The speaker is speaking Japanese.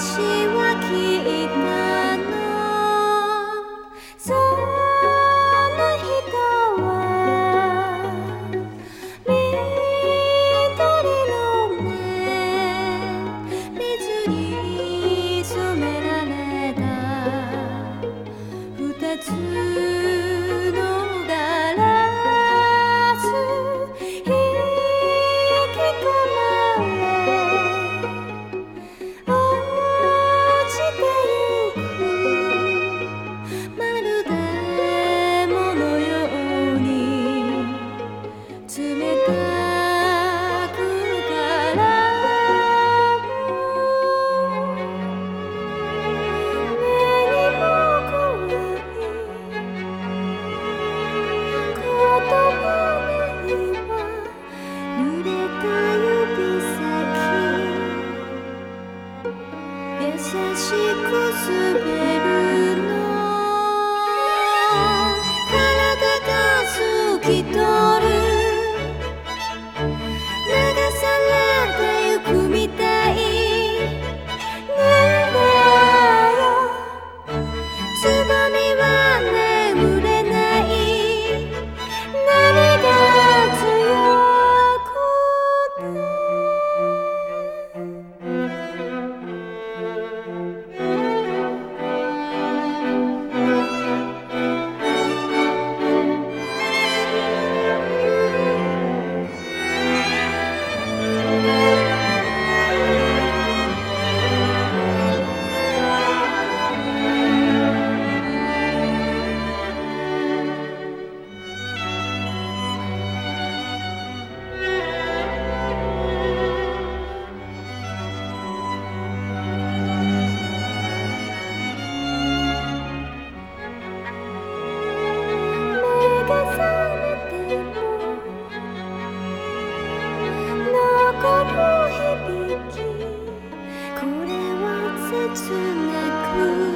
しは聞いたの。その人は緑の目、水に染められた二つのガラス、引き込まれ落ちてゆく、まるでものように冷たく絡む。目にも怖いことないわ、濡れた指先優しく滑るの。体が透き通る、流されてゆくみたい。ねえよ、つぼみは眠れない。何が強くて目が覚めても残る響き、これは切なく